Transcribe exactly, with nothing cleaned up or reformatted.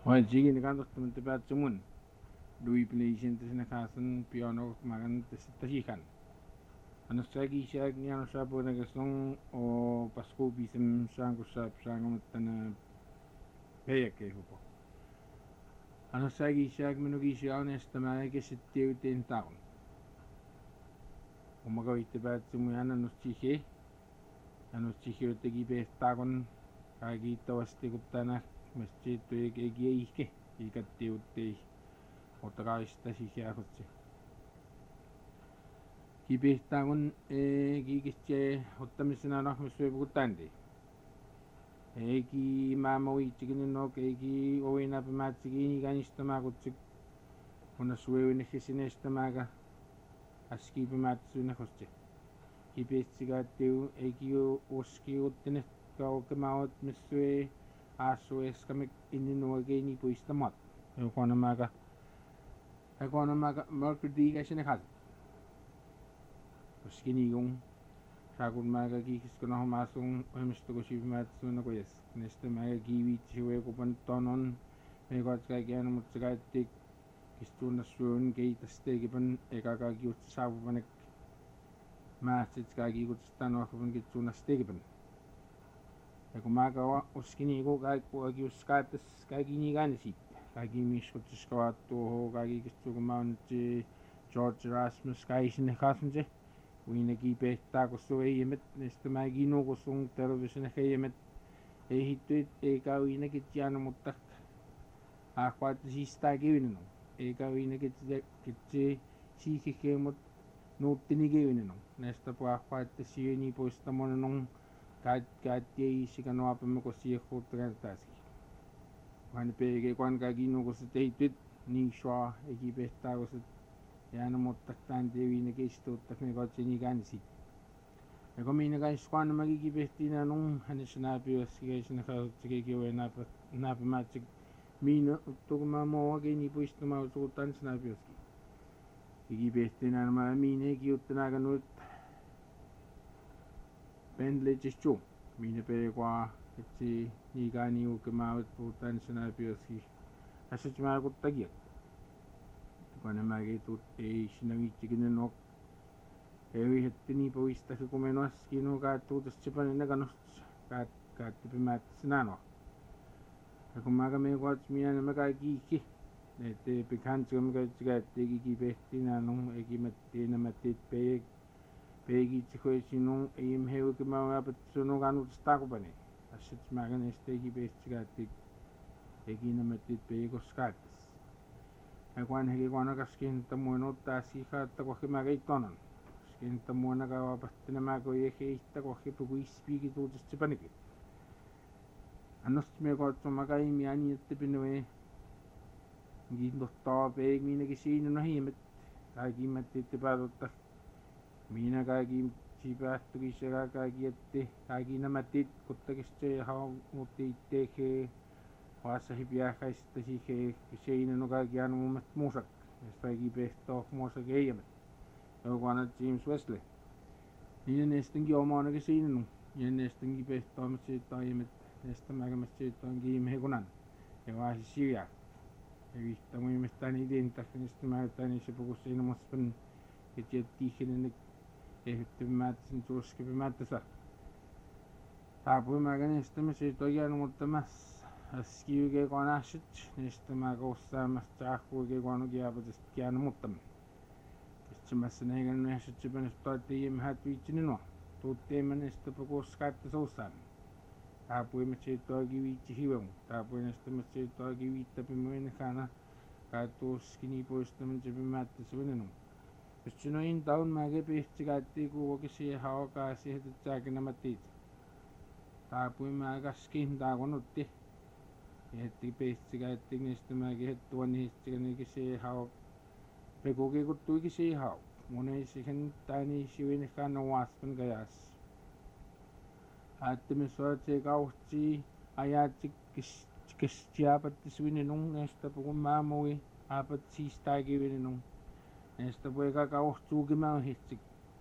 Wajigi kantortaman tapaatsumun luipilation tasinakasan piano magan tasitahikan anasagi siag ni ano sa po nagasong o pasko bisem sang kusap sang matana peyake po anasagi siag minugi siya honesta maike sitiu ten taon umagaw tapaatsumun anustihe anustihe tegi pestagon kagi tawasti kuptana masjid tu egi ike ikattiu te otakasta sihiakutsi kipihtagun e kikitse ottamisena rahmissuipukutandi eki mamawitsikininnok eki owinapimatsikini kanistamakutsik onasuewinekisinestamaka askipimatsuinakutsi kipihtsigaattiu eki oskiuttinet kaukemaot missue asueskamik inninuageni puistamat eukonamaka eukonamaka merkudigasinekhat Skinigong Sakun maga kikis ko na humasong ohemisto ko si Matsu na ko yes neste maga giwi chiwe ko pantonon may ko tsaka kaya mo tsaka tik kistu na suun kay taste kipan ekaka giut sabu panek masit tsaka giut stano ako pan kistu na ste kipan eko maga wa uskinigo kay ko agi uskates kay gini ganisi kay gimis ko tskawato ho kay kistu ko maunti George Rasmus kay sinekasunje Winagi pehta kusu e yemet nesta magino kusung television e yemet e hitut e kawina kitjana mutak akwat sista gewinno e kawina kitje kitje si kikemot nutini gewinno nesta po akwat sieni posta monong kat kat ye sikano apame ko si khotra tasi wan pe ge kwan kagino kusu te hitut ni shwa e ki pehta kusu Yana mutak tante wina kisto tak me kotse ni gansi. Eko mina guys kwan magigibesti na nung hanisnapi was guys na ka sige kiwe na pa na pa matsik mina to mamo wage ni po isto ma usutan snapi was. Gigibesti na ma mina giut na ganut. Pendle chichu. Mina pere kwa kitsi ni gani u kemaut putan snapi was. Asa chima ko tagiyak. Kana magi tut e sinawichikinok ewi hettini powista kumenos kino ka tutas chipan na kanos ka ka tipimat sinano ako maga me kwat miya na magagi ki nete pikhan chum ka chiga tegi ki behti na nung egi matte na matit pe pegi chikoi sinung eim heu ki mawa pat suno kanu sta ko bane asit maga neste ki behti chiga teg egi na matit pe ko skat Kwan hegi kwana kaskin tamuano tasi ka takohi magay tonon. Skin tamuana ka wapatina mago yehe takohi pugu ispigi tu chipaniki. Anos me ko magay miani at tipinwe. Gindo to pe mina kisino na himet. Kagi matitipado ta. Mina kagi chipa tugi siya kagi ette kagi na matit kutta kische haw muti teke Wasa hibiaka ista hike kiseina no kagiano mo musak esta gibesto musak eyemet yo kwana James Wesley ni nestingi omana kiseina no ni nestingi besto amse tayemet esta maga mse tangi megunan e wasi siya e vista muy mestani denta esta maga tani se poco se no mospen que te tigen e te matsin tuske be matsa tapu maga nesta mse toyano mutamas Askiuge konashit nesta magosa mastakuge kono giaba just kiano mutam. Chimasnegan nesta chiban stati yem hatwichinino. Tutte manesta poco scatta sosan. Tapu machito givichi hiwem. Tapu nesta machito givita pimuene kana. Kato skini posta manchipimatta suvenino. Pichino in town mage pichigati ku kisi hawa kasi hetichakina matit. Tapu maga skin dagonutti. Heti peitsiga heti nesta magi hettuan hitsiga ni kisi hau pekoge kuttu kisi hau mone isiken tani siwin kana waspan gayas atme sote kauchi ayati kis kistia siwin nung nesta pukun mamoi apat si stagi win nung nesta puega kauchu gima hitsik